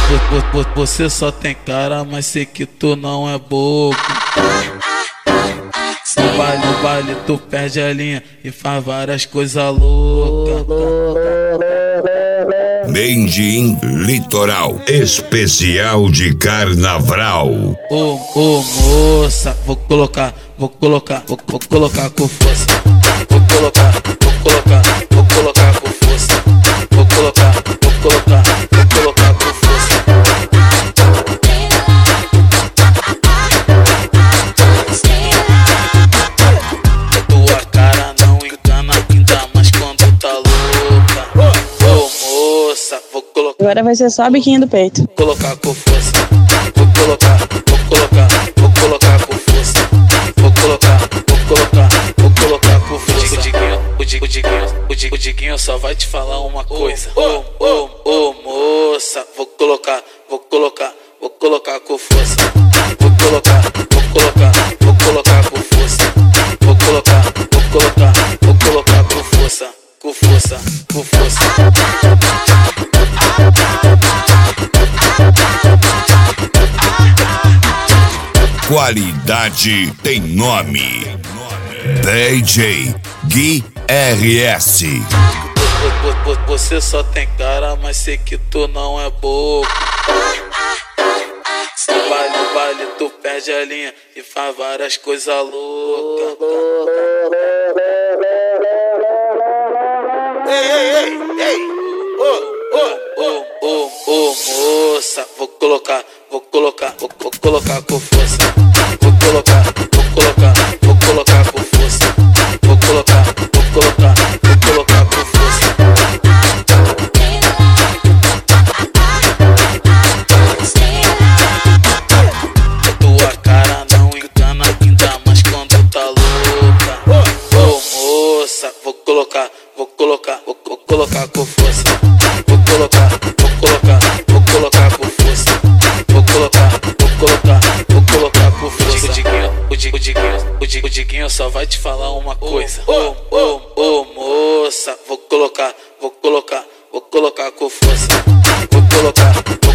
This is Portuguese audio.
Você só tem cara, mas sei que tu não é bobo. No baile tu perde a linha e faz várias coisas loucas. Made in Litoral, especial de carnaval. Ô moça, vou colocar com força. Vou colocar com força. Vou colocar com força. Tua cara não engana, ainda mais quando tá louca. Ô moça, vou colocar. Agora vai ser só a biquinha do peito. Vou colocar com força. Vou colocar com força. Vou colocar com força. O Diguinho só vai te falar uma coisa. Ô moça, vou colocar com força. Vou colocar com força. Vou colocar com força. Qualidade tem nome. DJ Gui RS. Você só tem cara, mas sei que tu não é bobo. No baile tu perde a linha e faz várias coisas loucas. Ô moça, vou colocar com força. Vou colocar com força. Vou colocar com força. Tua cara não engana, ainda mais quando tá louca. Ô moça, vou colocar com força. Vou colocar com força. Vou colocar com força. O Diguinho só vai te falar uma coisa. Ô moça, vou colocar com força. Vou colocar